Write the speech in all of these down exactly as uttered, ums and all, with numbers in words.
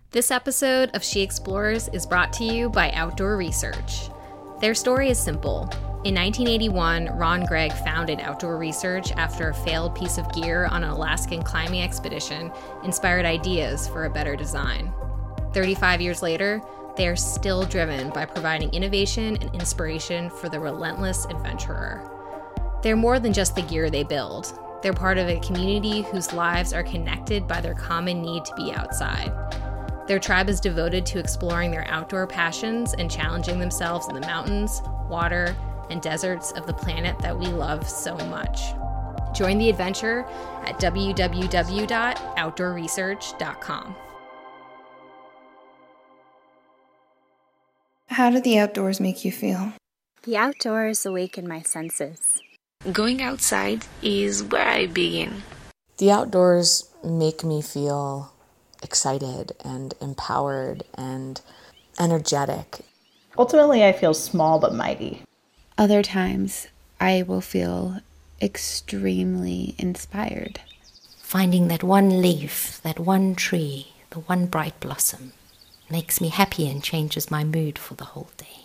This episode of She Explores is brought to you by Outdoor Research. Their story is simple. In nineteen eighty-one, Ron Gregg founded Outdoor Research after a failed piece of gear on an Alaskan climbing expedition inspired ideas for a better design. thirty-five years later, they are still driven by providing innovation and inspiration for the relentless adventurer. They're more than just the gear they build. They're part of a community whose lives are connected by their common need to be outside. Their tribe is devoted to exploring their outdoor passions and challenging themselves in the mountains, water, and deserts of the planet that we love so much. Join the adventure at w w w dot outdoor research dot com. How do the outdoors make you feel? The outdoors awaken my senses. Going outside is where I begin. The outdoors make me feel excited and empowered and energetic. Ultimately, I feel small but mighty. Other times, I will feel extremely inspired. Finding that one leaf, that one tree, the one bright blossom makes me happy and changes my mood for the whole day.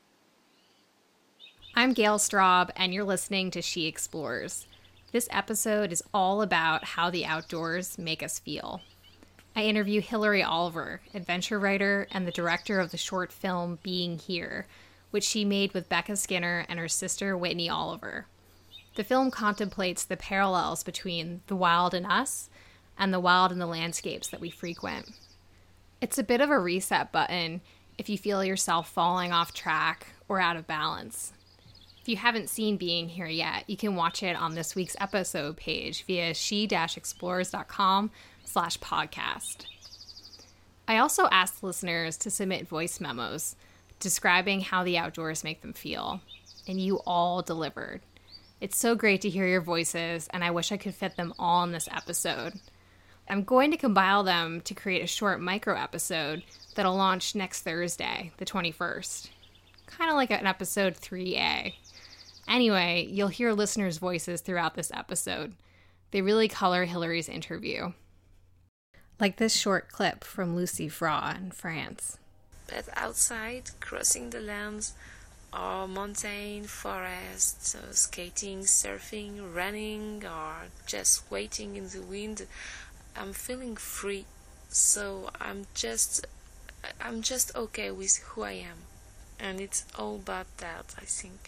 I'm Gail Straub, and you're listening to She Explores. This episode is all about how the outdoors make us feel. I interview Hillary Oliver, adventure writer and the director of the short film Being Here, which she made with Becca Skinner and her sister Whitney Oliver. The film contemplates the parallels between the wild in us and the wild in the landscapes that we frequent. It's a bit of a reset button if you feel yourself falling off track or out of balance. If you haven't seen Being Here yet, you can watch it on this week's episode page via she explores dot com slash podcast. I also asked listeners to submit voice memos describing how the outdoors make them feel, and you all delivered. It's so great to hear your voices, and I wish I could fit them all in this episode. I'm going to compile them to create a short micro episode that'll launch next Thursday, the twenty-first. Kind of like an episode three A. Anyway, you'll hear listeners' voices throughout this episode. They really color Hillary's interview. Like this short clip from Lucy Fra in France. But outside, crossing the lands, or mountain, forest, so skating, surfing, running, or just waiting in the wind, I'm feeling free. So I'm just, I'm just okay with who I am. And it's all about that, I think.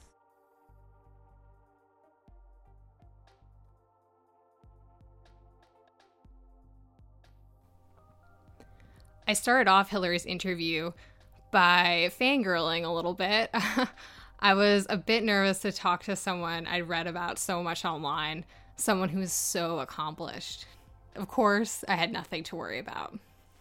I started off Hillary's interview by fangirling a little bit. I was a bit nervous to talk to someone I'd read about so much online, someone who's so accomplished. Of course, I had nothing to worry about.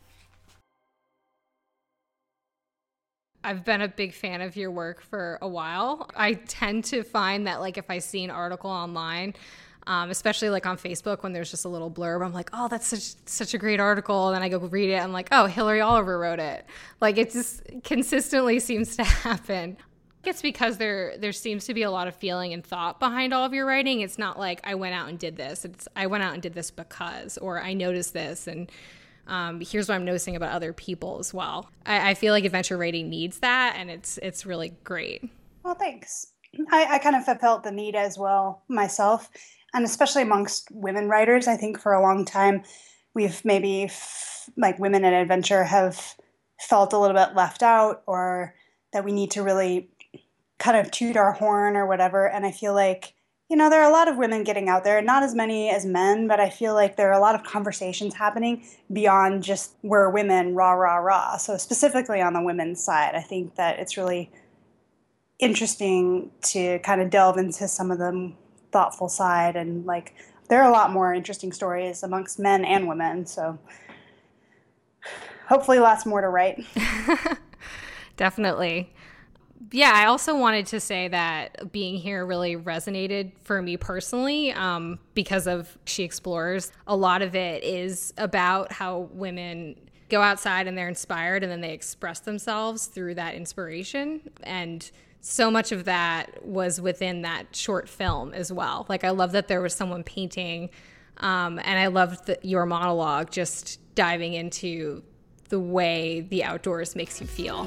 I've been a big fan of your work for a while. I tend to find that, like, if I see an article online, um, especially like on Facebook when there's just a little blurb, I'm like, oh, that's such such a great article. And then I go read it. I'm like, oh, Hillary Oliver wrote it. Like, it just consistently seems to happen. It's because there there seems to be a lot of feeling and thought behind all of your writing. It's not like I went out and did this. It's I went out and did this because, or I noticed this, and um, here's what I'm noticing about other people as well. I, I feel like adventure writing needs that, and it's it's really great. Well, thanks. I, I kind of felt the need as well myself, and especially amongst women writers. I think for a long time, we've maybe f- like women in adventure have felt a little bit left out, or that we need to really kind of toot our horn or whatever. And I feel like, you know, there are a lot of women getting out there, not as many as men, but I feel like there are a lot of conversations happening beyond just we're women, rah, rah, rah. So specifically on the women's side, I think that it's really interesting to kind of delve into some of the thoughtful side. And like, there are a lot more interesting stories amongst men and women. So hopefully lots more to write. Definitely. Yeah, I also wanted to say that Being Here really resonated for me personally um, because of She Explores. A lot of it is about how women go outside and they're inspired and then they express themselves through that inspiration. And so much of that was within that short film as well. Like, I love that there was someone painting, um, and I loved the, your monologue just diving into the way the outdoors makes you feel.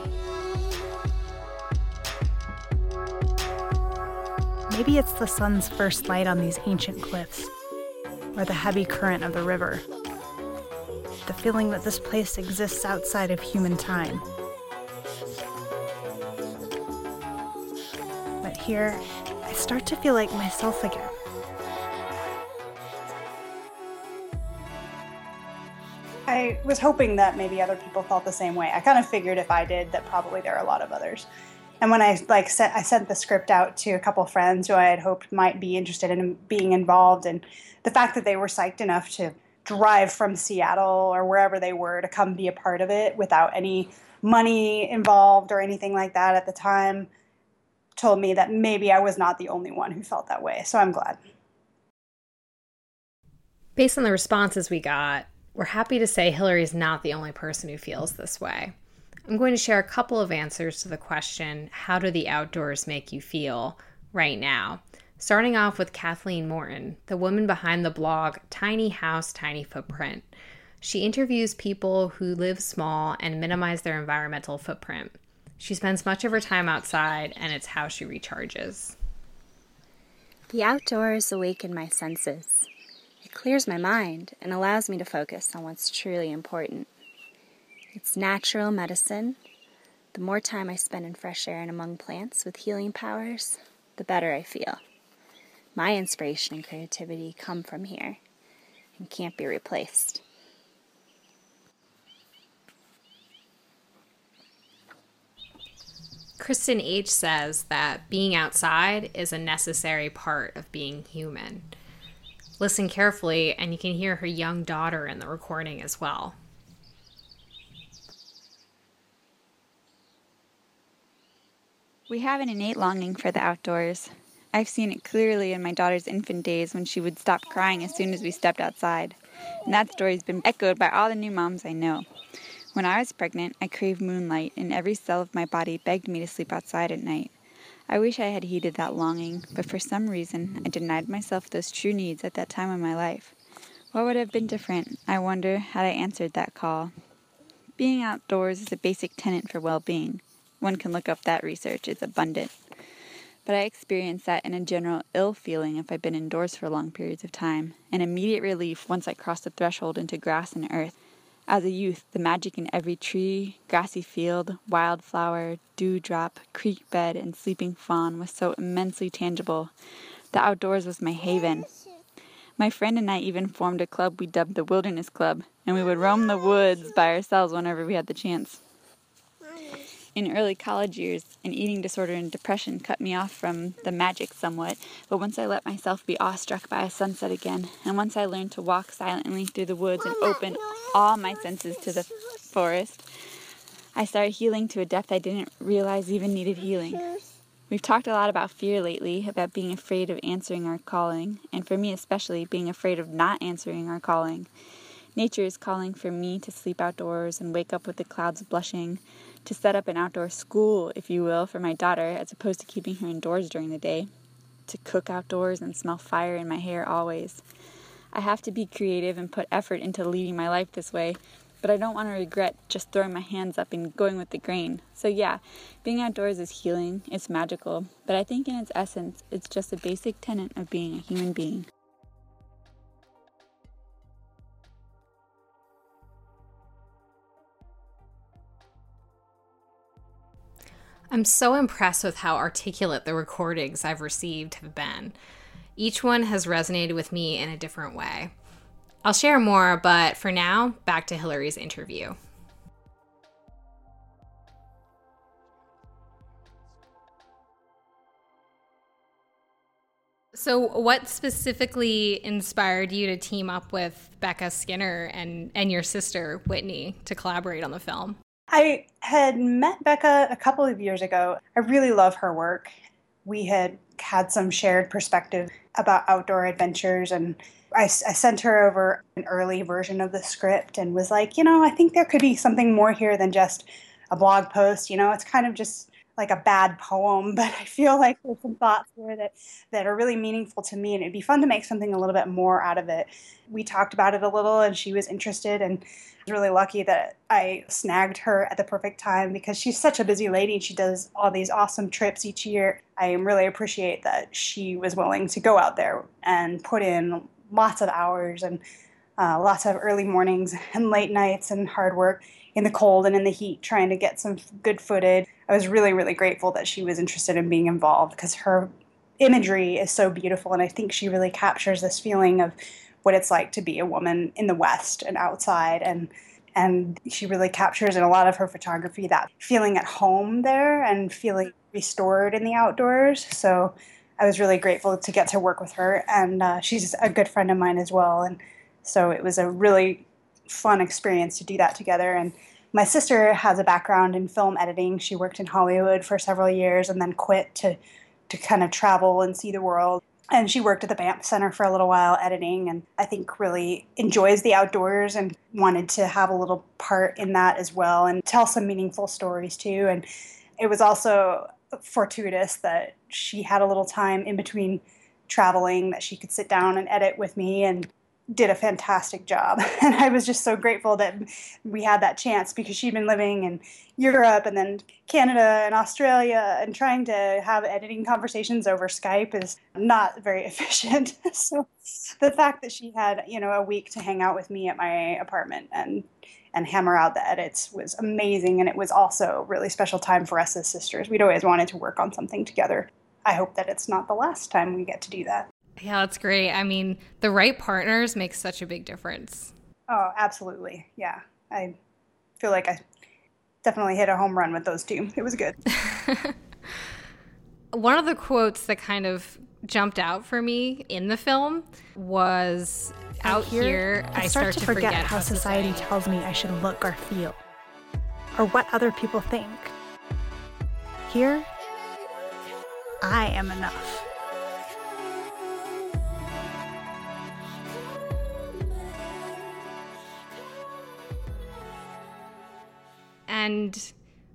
Maybe it's the sun's first light on these ancient cliffs, or the heavy current of the river. The feeling that this place exists outside of human time. But here, I start to feel like myself again. I was hoping that maybe other people felt the same way. I kind of figured if I did, that probably there are a lot of others. And when I like sent, I sent the script out to a couple friends who I had hoped might be interested in being involved, and the fact that they were psyched enough to drive from Seattle or wherever they were to come be a part of it without any money involved or anything like that at the time told me that maybe I was not the only one who felt that way. So I'm glad. Based on the responses we got, we're happy to say Hillary is not the only person who feels this way. I'm going to share a couple of answers to the question, how do the outdoors make you feel right now? Starting off with Kathleen Morton, the woman behind the blog Tiny House, Tiny Footprint. She interviews people who live small and minimize their environmental footprint. She spends much of her time outside, and it's how she recharges. The outdoors awaken my senses. It clears my mind and allows me to focus on what's truly important. It's natural medicine. The more time I spend in fresh air and among plants with healing powers, the better I feel. My inspiration and creativity come from here and can't be replaced. Kristen H. says that being outside is a necessary part of being human. Listen carefully, and you can hear her young daughter in the recording as well. We have an innate longing for the outdoors. I've seen it clearly in my daughter's infant days when she would stop crying as soon as we stepped outside. And that story's been echoed by all the new moms I know. When I was pregnant, I craved moonlight, and every cell of my body begged me to sleep outside at night. I wish I had heeded that longing, but for some reason, I denied myself those true needs at that time of my life. What would have been different, I wonder, had I answered that call? Being outdoors is a basic tenet for well-being. One can look up that research, it's abundant. But I experienced that in a general ill feeling if I've been indoors for long periods of time, an immediate relief once I crossed the threshold into grass and earth. As a youth, the magic in every tree, grassy field, wildflower, dewdrop, creek bed, and sleeping fawn was so immensely tangible. The outdoors was my haven. My friend and I even formed a club we dubbed the Wilderness Club, and we would roam the woods by ourselves whenever we had the chance. In early college years, an eating disorder and depression cut me off from the magic somewhat, but once I let myself be awestruck by a sunset again, and once I learned to walk silently through the woods and open all my senses to the forest, I started healing to a depth I didn't realize even needed healing. We've talked a lot about fear lately, about being afraid of answering our calling, and for me especially, being afraid of not answering our calling. Nature is calling for me to sleep outdoors and wake up with the clouds blushing, to set up an outdoor school, if you will, for my daughter, as opposed to keeping her indoors during the day, to cook outdoors and smell fire in my hair always. I have to be creative and put effort into leading my life this way, but I don't want to regret just throwing my hands up and going with the grain. So yeah, being outdoors is healing, it's magical, but I think in its essence, it's just a basic tenet of being a human being. I'm so impressed with how articulate the recordings I've received have been. Each one has resonated with me in a different way. I'll share more, but for now, back to Hillary's interview. So what specifically inspired you to team up with Becca Skinner and, and your sister, Whitney, to collaborate on the film? I had met Becca a couple of years ago. I really love her work. We had had some shared perspective about outdoor adventures, and I, I sent her over an early version of the script and was like, you know, I think there could be something more here than just a blog post. You know, it's kind of just like a bad poem, but I feel like there's some thoughts there that, that are really meaningful to me, and it'd be fun to make something a little bit more out of it. We talked about it a little, and she was interested, and I was really lucky that I snagged her at the perfect time because she's such a busy lady, and she does all these awesome trips each year. I really appreciate that she was willing to go out there and put in lots of hours and uh, lots of early mornings and late nights and hard work in the cold and in the heat trying to get some good footage. I was really, really grateful that she was interested in being involved because her imagery is so beautiful, and I think she really captures this feeling of what it's like to be a woman in the West and outside, and and she really captures in a lot of her photography that feeling at home there and feeling restored in the outdoors. So I was really grateful to get to work with her, and uh, she's a good friend of mine as well, and so it was a really fun experience to do that together. And my sister has a background in film editing. She worked in Hollywood for several years and then quit to to kind of travel and see the world. And she worked at the Banff Center for a little while editing, and I think really enjoys the outdoors and wanted to have a little part in that as well and tell some meaningful stories too. And it was also fortuitous that she had a little time in between traveling that she could sit down and edit with me, and did a fantastic job. And I was just so grateful that we had that chance because she'd been living in Europe and then Canada and Australia, and trying to have editing conversations over Skype is not very efficient. So the fact that she had, you know, a week to hang out with me at my apartment and and hammer out the edits was amazing. And it was also really special time for us as sisters. We'd always wanted to work on something together. I hope that it's not the last time we get to do that. Yeah, that's great. I mean, the right partners make such a big difference. Oh, absolutely. Yeah. I feel like I definitely hit a home run with those two. It was good. One of the quotes that kind of jumped out for me in the film was, out here, here I, I start, start to forget, forget how society, society tells me I should look or feel, or what other people think. Here, I am enough. And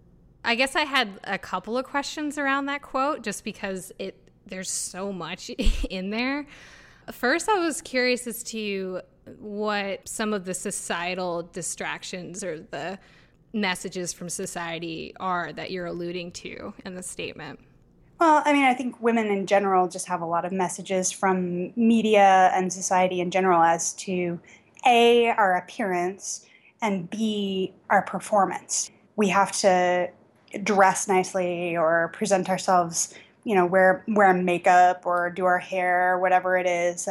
I guess I had a couple of questions around that quote just because it there's so much in there. First, I was curious as to what some of the societal distractions or the messages from society are that you're alluding to in the statement. Well, I mean, I think women in general just have a lot of messages from media and society in general as to A, our appearance, and B, our performance. We have to dress nicely or present ourselves, you know, wear wear makeup or do our hair, whatever it is.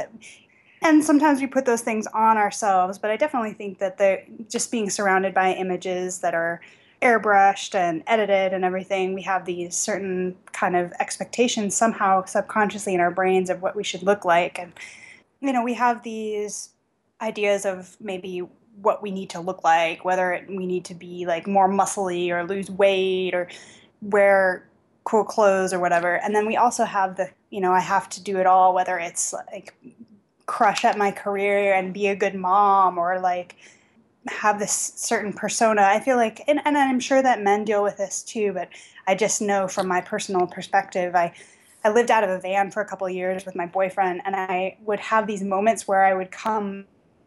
And sometimes we put those things on ourselves, but I definitely think that the just being surrounded by images that are airbrushed and edited and everything, we have these certain kind of expectations somehow subconsciously in our brains of what we should look like. And, you know, we have these ideas of maybe what we need to look like, whether it, we need to be like more muscly or lose weight or wear cool clothes or whatever. And then we also have the, you know, I have to do it all, whether it's like crush at my career and be a good mom or like have this certain persona. I feel like, and, and I'm sure that men deal with this too, but I just know from my personal perspective, I, I lived out of a van for a couple of years with my boyfriend, and I would have these moments where I would come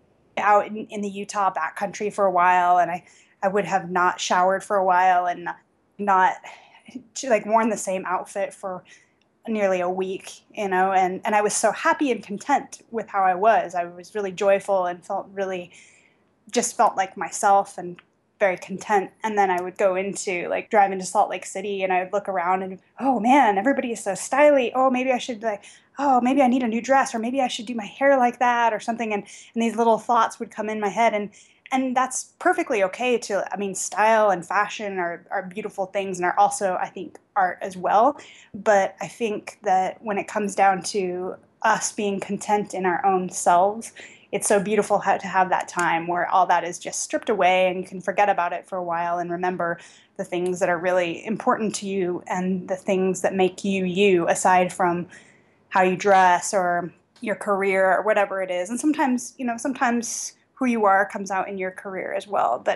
out in, in the Utah backcountry for a while, and I, I would have not showered for a while and not, not like worn the same outfit for nearly a week, you know, and, and I was so happy and content with how I was. I was really joyful and felt really, just felt like myself and very content. And then I would go into like drive into Salt Lake City, and I would look around and, oh man, everybody is so stylish. Oh, maybe I should like, oh, maybe I need a new dress, or maybe I should do my hair like that or something. And, and these little thoughts would come in my head, and, and that's perfectly okay to, I mean, style and fashion are, are beautiful things and are also, I think, art as well. But I think that when it comes down to us being content in our own selves, it's so beautiful how to have that time where all that is just stripped away and you can forget about it for a while and remember the things that are really important to you and the things that make you you, aside from how you dress or your career or whatever it is. And sometimes, you know, sometimes who you are comes out in your career as well. But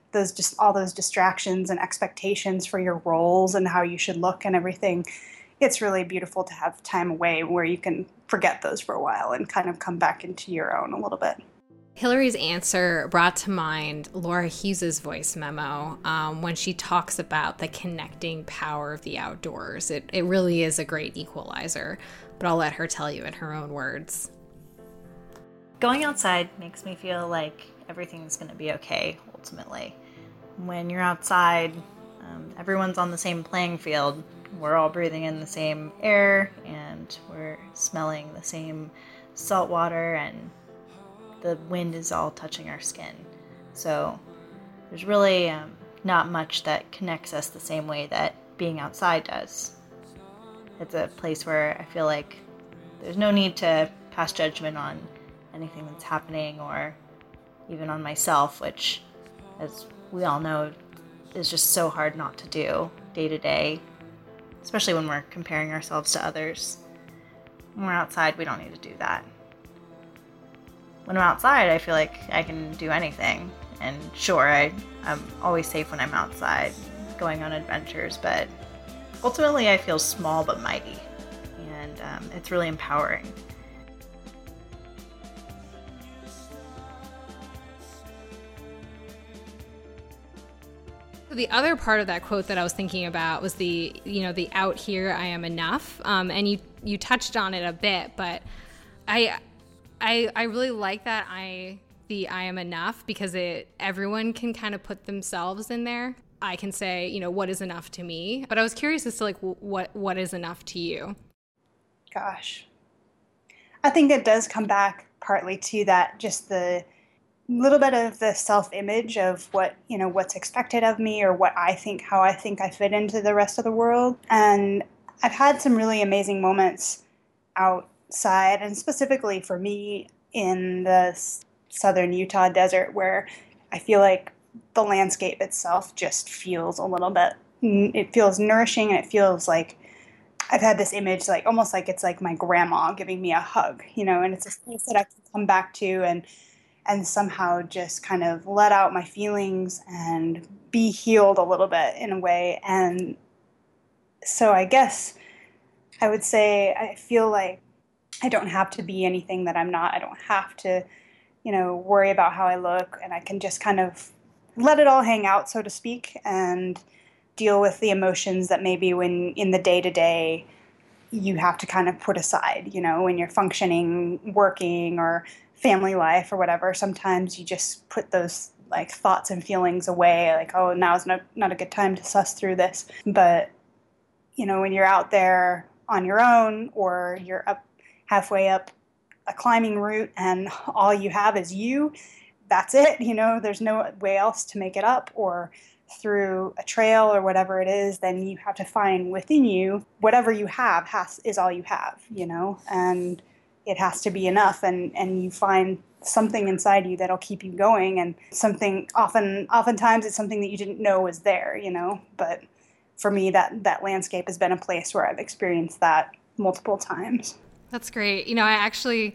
those just all those distractions and expectations for your roles and how you should look and everything. It's really beautiful to have time away where you can forget those for a while and kind of come back into your own a little bit. Hillary's answer brought to mind Laura Hughes's voice memo um, when she talks about the connecting power of the outdoors. It, it really is a great equalizer, but I'll let her tell you in her own words. Going outside makes me feel like everything's going to be okay, ultimately. When you're outside, um, everyone's on the same playing field. We're all breathing in the same air, and we're smelling the same salt water, and the wind is all touching our skin. So there's really um, not much that connects us the same way that being outside does. It's a place where I feel like there's no need to pass judgment on anything that's happening, or even on myself, which, as we all know, is just so hard not to do day to day, especially when we're comparing ourselves to others. When we're outside, we don't need to do that. When I'm outside, I feel like I can do anything. And sure, I, I'm always safe when I'm outside, going on adventures, but ultimately I feel small but mighty. And um, it's really empowering. The other part of that quote that I was thinking about was the, you know, the out here, I am enough. Um, and you, you touched on it a bit, but I, I, I really like that I, the I am enough, because it, everyone can kind of put themselves in there. I can say, you know, what is enough to me? But I was curious as to like, what, what is enough to you? Gosh, I think it does come back partly to that, just the little bit of the self-image of what, you know, what's expected of me, or what I think, how I think I fit into the rest of the world. And I've had some really amazing moments outside, and specifically for me in the southern Utah desert, where I feel like the landscape itself just feels a little bit, it feels nourishing, and it feels like I've had this image, like almost like it's like my grandma giving me a hug, you know, and it's a place that I can come back to and and somehow just kind of let out my feelings and be healed a little bit in a way. And so I guess I would say I feel like I don't have to be anything that I'm not. I don't have to, you know, worry about how I look, and I can just kind of let it all hang out, so to speak, and deal with the emotions that maybe when in the day-to-day you have to kind of put aside, you know, when you're functioning, working, or family life or whatever. Sometimes you just put those like thoughts and feelings away, like, oh, now's not, not a good time to suss through this. But, you know, when you're out there on your own, or you're up halfway up a climbing route and all you have is you, that's it. You know, there's no way else to make it up, or through a trail or whatever it is, then you have to find within you whatever you have has is all you have, you know, and it has to be enough, and, and you find something inside you that'll keep you going, and something often, oftentimes it's something that you didn't know was there, you know, but for me, that, that landscape has been a place where I've experienced that multiple times. That's great. You know, I actually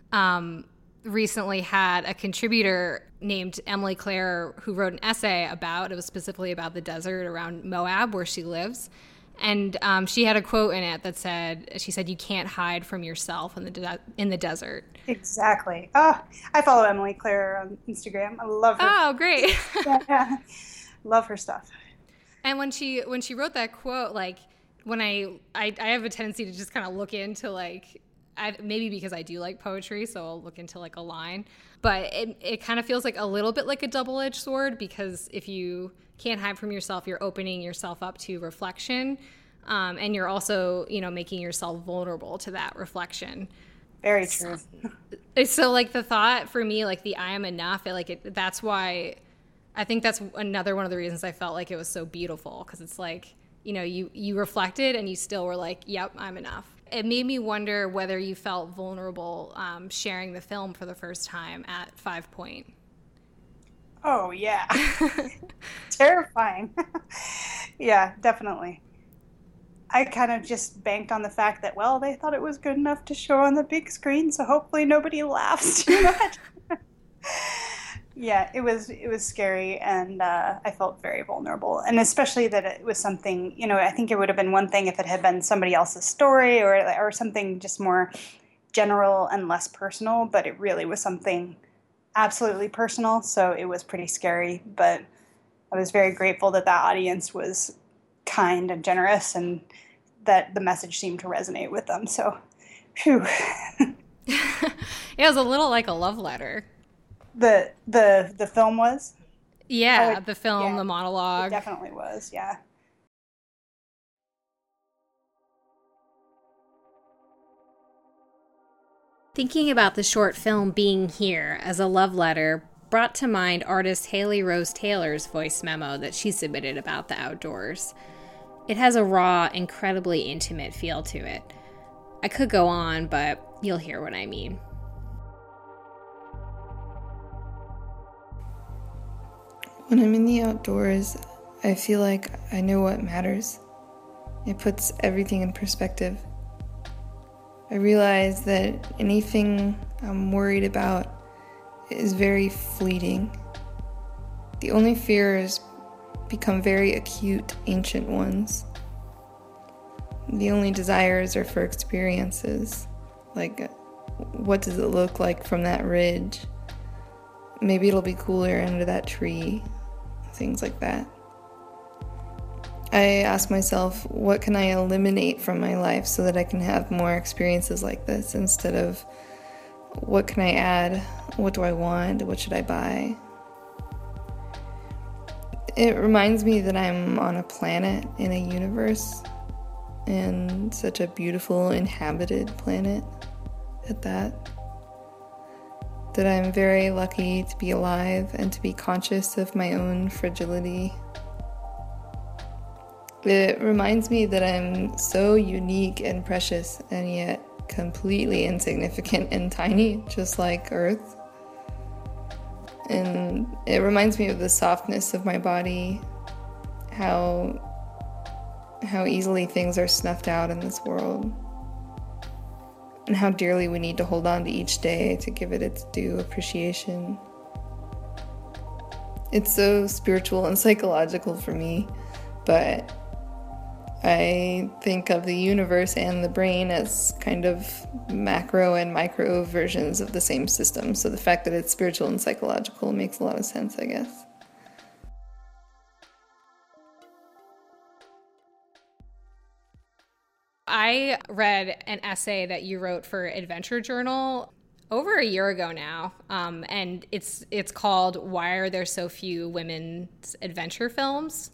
um, recently had a contributor named Emily Claire who wrote an essay about, it was specifically about the desert around Moab where she lives. And um, she had a quote in it that said, she said, you can't hide from yourself in the de- in the desert. Exactly. Oh, I follow Emily Claire on Instagram. I love her. Oh, great. yeah, yeah. Love her stuff. And when she when she wrote that quote, like when I, I, I have a tendency to just kind of look into like, I, maybe because I do like poetry, so I'll look into like a line. But it it kind of feels like a little bit like a double-edged sword, because if you can't hide from yourself, you're opening yourself up to reflection, um, and you're also, you know, making yourself vulnerable to that reflection. Very true. So, so like the thought for me, like the I am enough, it, like it, that's why I think that's another one of the reasons I felt like it was so beautiful, because it's like, you know, you you reflected and you still were like, yep, I'm enough. It made me wonder whether you felt vulnerable um, sharing the film for the first time at Five Point. Oh, yeah. Terrifying. Yeah, definitely. I kind of just banked on the fact that, well, they thought it was good enough to show on the big screen, so hopefully nobody laughs too much. Yeah, it was it was scary, and uh, I felt very vulnerable, and especially that it was something, you know, I think it would have been one thing if it had been somebody else's story or or something just more general and less personal, but it really was something absolutely personal, so it was pretty scary, but I was very grateful that that audience was kind and generous and that the message seemed to resonate with them, so phew. It was a little like a love letter. The the the film was? Yeah, oh, it, the film, yeah, the monologue. It definitely was, yeah. Thinking about the short film being here as a love letter brought to mind artist Haley Rose Taylor's voice memo that she submitted about the outdoors. It has a raw, incredibly intimate feel to it. I could go on, but you'll hear what I mean. When I'm in the outdoors, I feel like I know what matters. It puts everything in perspective. I realize that anything I'm worried about is very fleeting. The only fears become very acute, ancient ones. The only desires are for experiences, like what does it look like from that ridge? Maybe it'll be cooler under that tree, things like that. I ask myself, what can I eliminate from my life so that I can have more experiences like this, instead of what can I add, what do I want, what should I buy? It reminds me that I'm on a planet in a universe, and such a beautiful inhabited planet at that. That I'm very lucky to be alive and to be conscious of my own fragility. It reminds me that I'm so unique and precious, and yet completely insignificant and tiny, just like Earth. And it reminds me of the softness of my body, how how easily things are snuffed out in this world, and how dearly we need to hold on to each day to give it its due appreciation. It's so spiritual and psychological for me, but I think of the universe and the brain as kind of macro and micro versions of the same system. So the fact that it's spiritual and psychological makes a lot of sense, I guess. I read an essay that you wrote for Adventure Journal over a year ago now, um, and it's it's called "Why Are There So Few Women's Adventure Films?"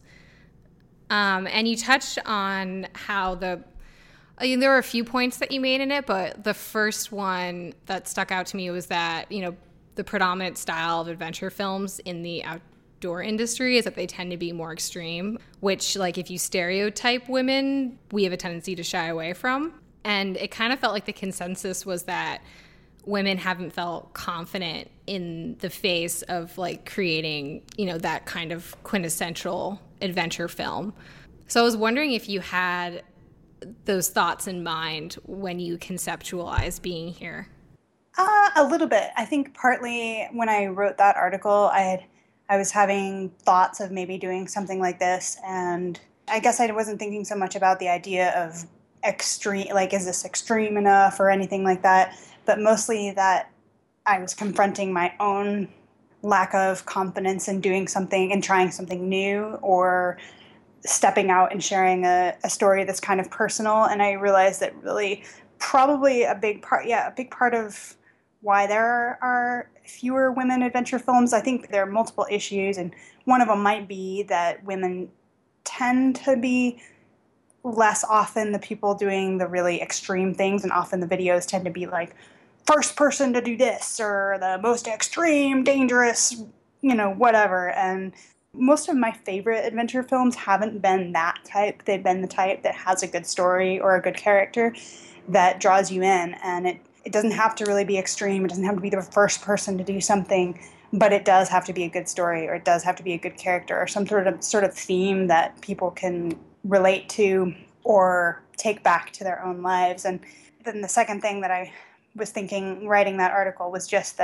Um, and you touched on how the I mean, there were a few points that you made in it, but the first one that stuck out to me was that, you know, the predominant style of adventure films in the outdoor industry is that they tend to be more extreme, which, like, if you stereotype women, we have a tendency to shy away from. And it kind of felt like the consensus was that women haven't felt confident in the face of, like, creating, you know, that kind of quintessential adventure film. So I was wondering if you had those thoughts in mind when you conceptualized being here. Uh, a little bit. I think partly when I wrote that article, I had I was having thoughts of maybe doing something like this, and I guess I wasn't thinking so much about the idea of extreme, like, is this extreme enough or anything like that, but mostly that I was confronting my own lack of confidence in doing something and trying something new, or stepping out and sharing a, a story that's kind of personal. And I realized that really probably a big part, yeah, a big part of why there are fewer women adventure films, I think there are multiple issues, and one of them might be that women tend to be less often the people doing the really extreme things, and often the videos tend to be like first person to do this, or the most extreme, dangerous, you know, whatever. And most of my favorite adventure films haven't been that type. They've been the type that has a good story or a good character that draws you in. And it, it doesn't have to really be extreme. It doesn't have to be the first person to do something, but it does have to be a good story, or it does have to be a good character, or some sort of sort of theme that people can relate to or take back to their own lives. And then the second thing that I was thinking writing that article was just that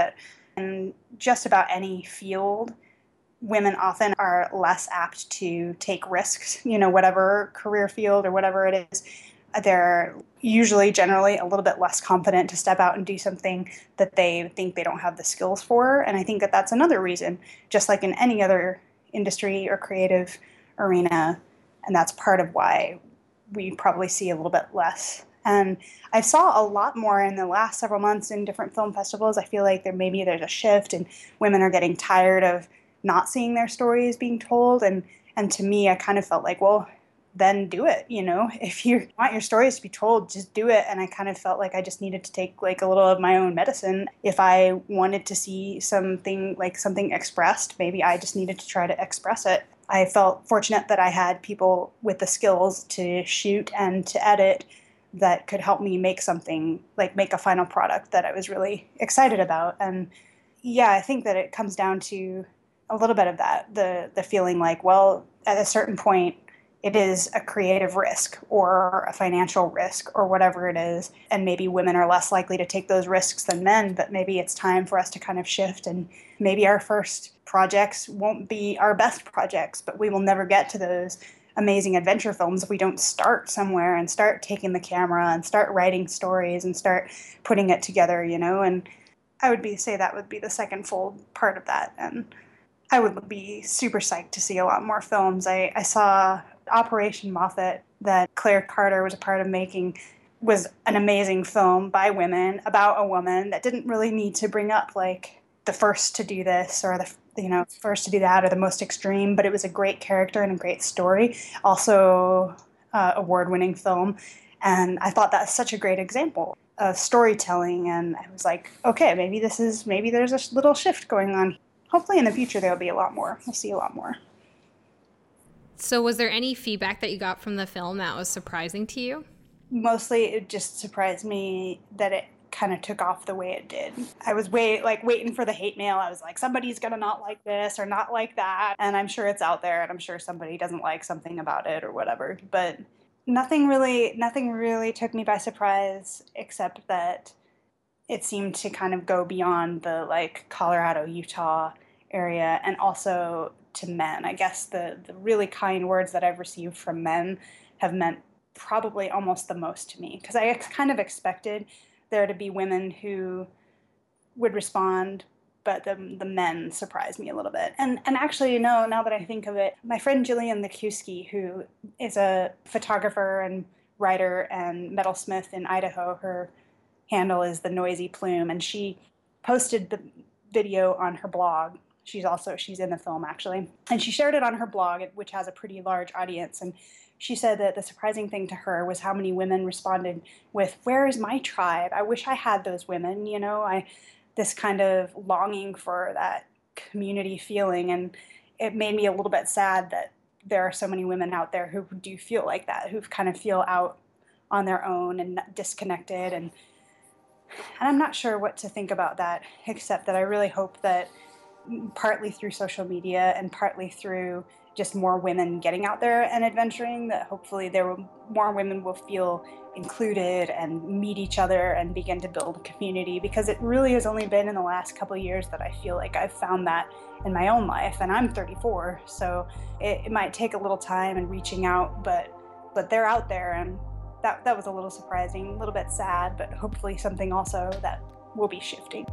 In just about any field, women often are less apt to take risks, you know, whatever career field or whatever it is. They're usually generally a little bit less confident to step out and do something that they think they don't have the skills for. And I think that that's another reason, just like in any other industry or creative arena. And that's part of why we probably see a little bit less. And I saw a lot more in the last several months in different film festivals. I feel like there maybe there's a shift and women are getting tired of not seeing their stories being told. And, and to me, I kind of felt like, well, then do it. You know, if you want your stories to be told, just do it. And I kind of felt like I just needed to take like a little of my own medicine. If I wanted to see something like something expressed, maybe I just needed to try to express it. I felt fortunate that I had people with the skills to shoot and to edit that could help me make something, like make a final product that I was really excited about. And yeah, I think that it comes down to a little bit of that, the the feeling like, well, at a certain point, it is a creative risk or a financial risk or whatever it is. And maybe women are less likely to take those risks than men, but maybe it's time for us to kind of shift. And maybe our first projects won't be our best projects, but we will never get to those amazing adventure films if we don't start somewhere and start taking the camera and start writing stories and start putting it together, you know. And I would be say that would be the second fold part of that. And I would be super psyched to see a lot more films. I, I saw Operation Moffat that Claire Carter was a part of making was an amazing film by women about a woman that didn't really need to bring up like the first to do this or the you know first to do that or the most extreme, but it was a great character and a great story. Also, uh, award-winning film, and I thought that's such a great example of storytelling. And I was like, okay, maybe this is maybe there's a little shift going on. Hopefully, in the future there'll be a lot more. We'll see a lot more. So was there any feedback that you got from the film that was surprising to you? Mostly it just surprised me that it kind of took off the way it did. I was wait, like waiting for the hate mail. I was like, somebody's going to not like this or not like that. And I'm sure it's out there and I'm sure somebody doesn't like something about it or whatever. But nothing really, nothing really took me by surprise except that it seemed to kind of go beyond the like Colorado, Utah area and also to men. I guess the, the really kind words that I've received from men have meant probably almost the most to me, because I kind of expected there to be women who would respond, but the the men surprised me a little bit. And and actually, you know, now that I think of it, my friend Jillian Likuski, who is a photographer and writer and metalsmith in Idaho, her handle is The Noisy Plume, and she posted the video on her blog. She's also, she's in the film actually. And she shared it on her blog, which has a pretty large audience. And she said that the surprising thing to her was how many women responded with, where is my tribe? I wish I had those women, you know, I, this kind of longing for that community feeling. And it made me a little bit sad that there are so many women out there who do feel like that, who kind of feel out on their own and disconnected. And, and I'm not sure what to think about that, except that I really hope that partly through social media and partly through just more women getting out there and adventuring, that hopefully there will, more women will feel included and meet each other and begin to build a community, because it really has only been in the last couple of years that I feel like I've found that in my own life, and I'm thirty-four, so it, it might take a little time and reaching out, but but they're out there, and that that was a little surprising, a little bit sad, but hopefully something also that will be shifting.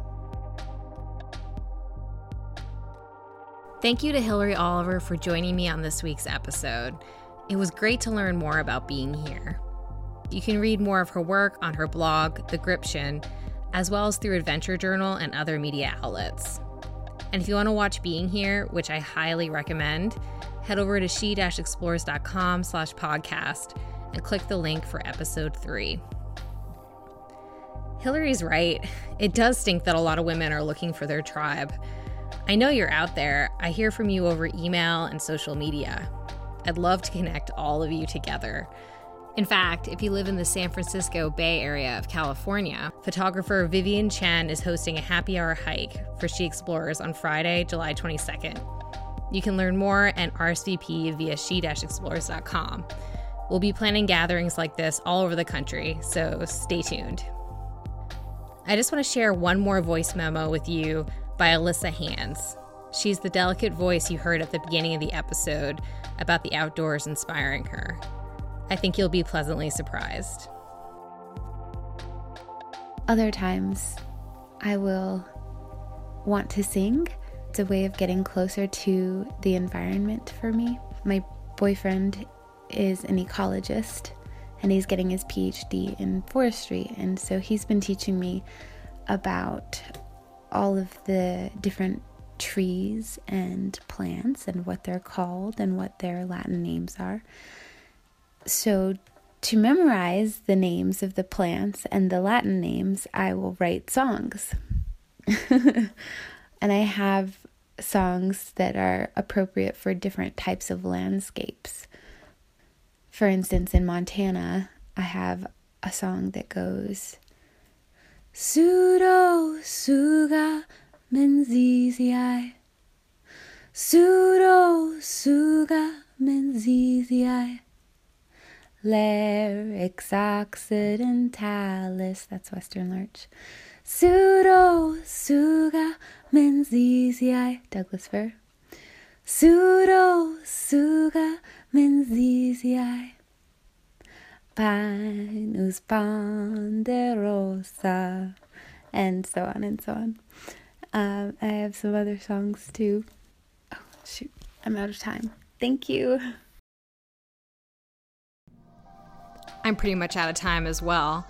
Thank you to Hillary Oliver for joining me on this week's episode. It was great to learn more about Being Here. You can read more of her work on her blog, The Gription, as well as through Adventure Journal and other media outlets. And if you want to watch Being Here, which I highly recommend, head over to she-explores.com slash podcast and click the link for episode three. Hillary's right. It does stink that a lot of women are looking for their tribe. I know you're out there. I hear from you over email and social media. I'd love to connect all of you together. In fact, if you live in the San Francisco Bay Area of California, photographer Vivian Chen is hosting a happy hour hike for She Explores on Friday, July twenty-second. You can learn more and R S V P via she dash explores dot com. We'll be planning gatherings like this all over the country, so stay tuned. I just want to share one more voice memo with you by Alyssa Hands. She's the delicate voice you heard at the beginning of the episode about the outdoors inspiring her. I think you'll be pleasantly surprised. Other times, I will want to sing. It's a way of getting closer to the environment for me. My boyfriend is an ecologist, and he's getting his P H D in forestry, and so he's been teaching me about all of the different trees and plants and what they're called and what their Latin names are. So to memorize the names of the plants and the Latin names, I will write songs. And I have songs that are appropriate for different types of landscapes. For instance, in Montana, I have a song that goes, Sudo suga menziziai, Sudo suga menziziai, Larix occidentalis, that's Western Lurch, Sudo suga menziziai, Douglas fir, Sudo suga menziziai, Pinus ponderosa, and so on and so on. Um, I have some other songs too. Oh, shoot, I'm out of time. Thank you. I'm pretty much out of time as well.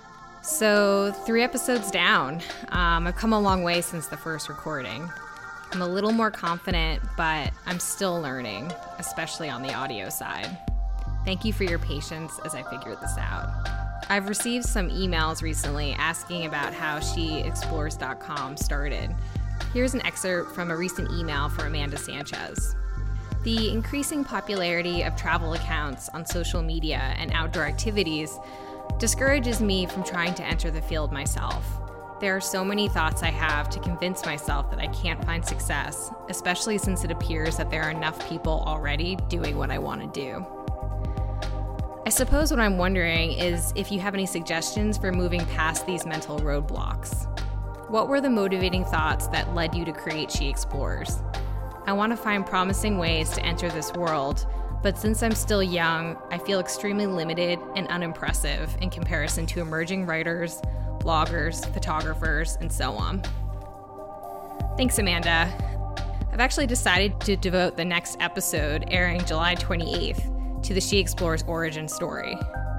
So, three episodes down. Um, I've come a long way since the first recording. I'm a little more confident, but I'm still learning, especially on the audio side. Thank you for your patience as I figure this out. I've received some emails recently asking about how she explores dot com started. Here's an excerpt from a recent email from Amanda Sanchez. The increasing popularity of travel accounts on social media and outdoor activities discourages me from trying to enter the field myself. There are so many thoughts I have to convince myself that I can't find success, especially since it appears that there are enough people already doing what I want to do. I suppose what I'm wondering is if you have any suggestions for moving past these mental roadblocks. What were the motivating thoughts that led you to create She Explores? I want to find promising ways to enter this world, but since I'm still young, I feel extremely limited and unimpressive in comparison to emerging writers, bloggers, photographers, and so on. Thanks, Amanda. I've actually decided to devote the next episode, airing July twenty-eighth, to the She Explores origin story.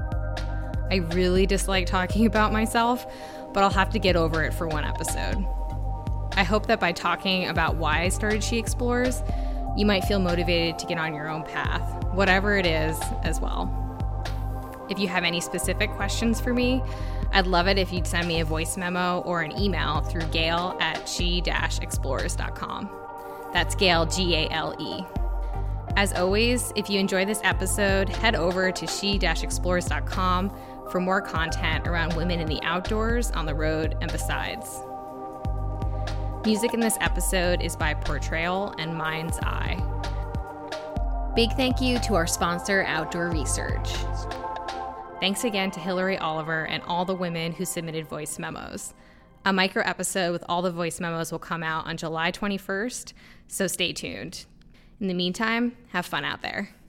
I really dislike talking about myself, but I'll have to get over it for one episode. I hope that by talking about why I started She Explores, you might feel motivated to get on your own path, whatever it is, as well. If you have any specific questions for me, I'd love it if you'd send me a voice memo or an email through Gail at she explores dot com. That's Gail, G A L E. As always, if you enjoy this episode, head over to she explores dot com for more content around women in the outdoors, on the road, and besides. Music in this episode is by Portrayal and Mind's Eye. Big thank you to our sponsor, Outdoor Research. Thanks again to Hillary Oliver and all the women who submitted voice memos. A micro episode with all the voice memos will come out on July twenty-first, so stay tuned. In the meantime, have fun out there.